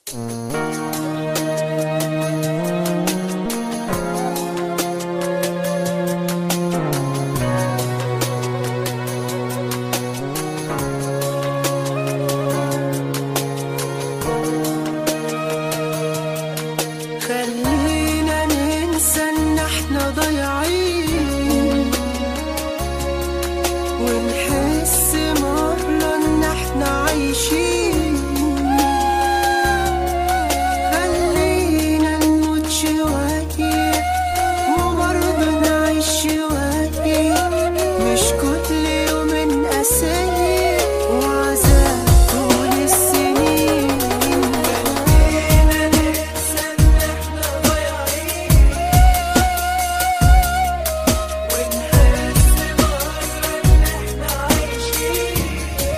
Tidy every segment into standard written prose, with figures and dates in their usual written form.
خلينا ننسى ان احنا ضايعين، ونحس مرة ان احنا عايشين. خلينا نموت شوية وبرضه نعيش شوية، مش كل يوم قاسية وعذاب طول السنين. خلينا ننسى ان احنا ضايعين، ونحس مرة ان احنا عايشين.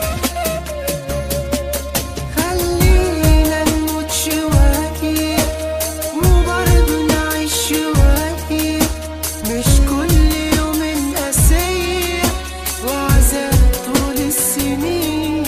خلينا نموت شوية وبرضه نعيش شوية، مش كل يوم قاسية وعذاب طول السنين.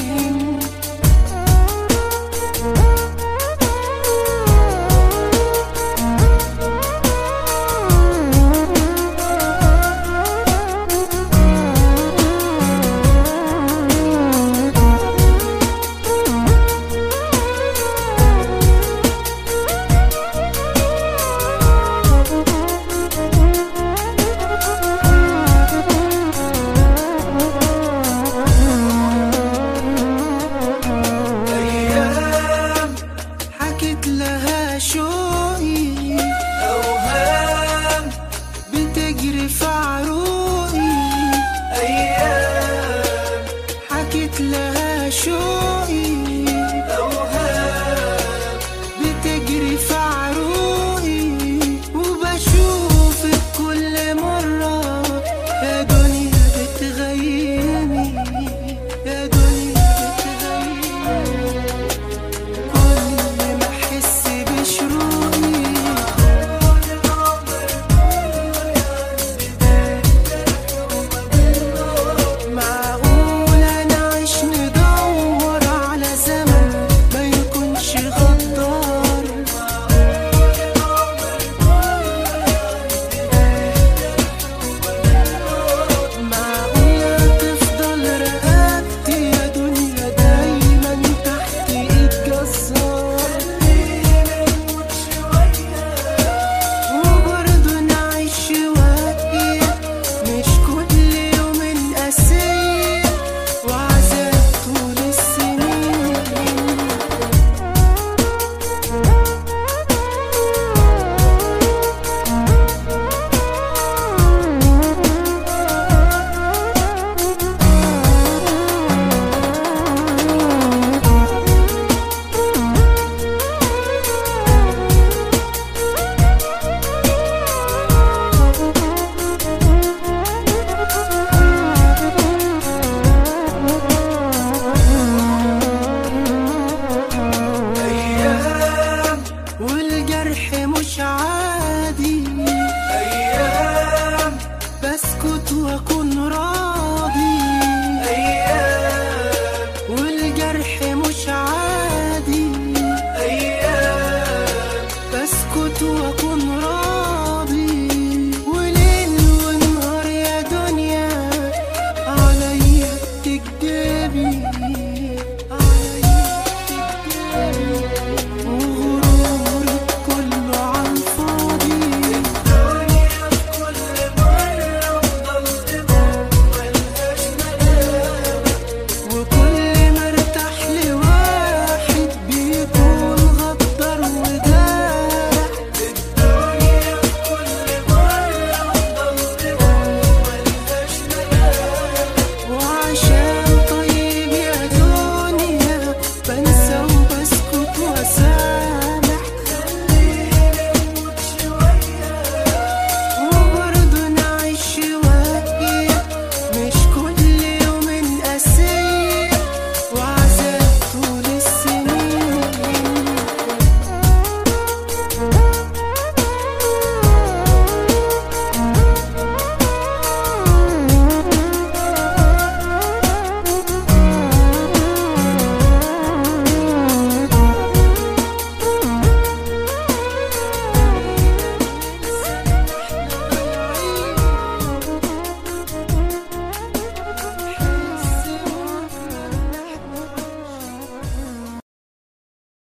أيام حكيت لها شوقي، أوهام بتجري في عروقي. أيام حكيت لها شوقي، أوهام بتجري في عروقي. وبشوفك كل مرة يا دنيا بتغيرني، يا دنيا بتغيرني. كل ما احس بشروقي معقولة نعيش ندور على زمن ما يكونش غدار. معقولة تفضل رقبتي يا دنيا دايما تحت ايد جزار. وبرضه نعيش شوية، مش كل يوم قاسية وعذاب طول السنين. أيام والجرح مش عادي، أيام بسكت وأكون راضي. أيام والجرح مش عادي، أيام بسكت وأكون راضي. وليل ونهار يا دنيا عليا بتكدبي.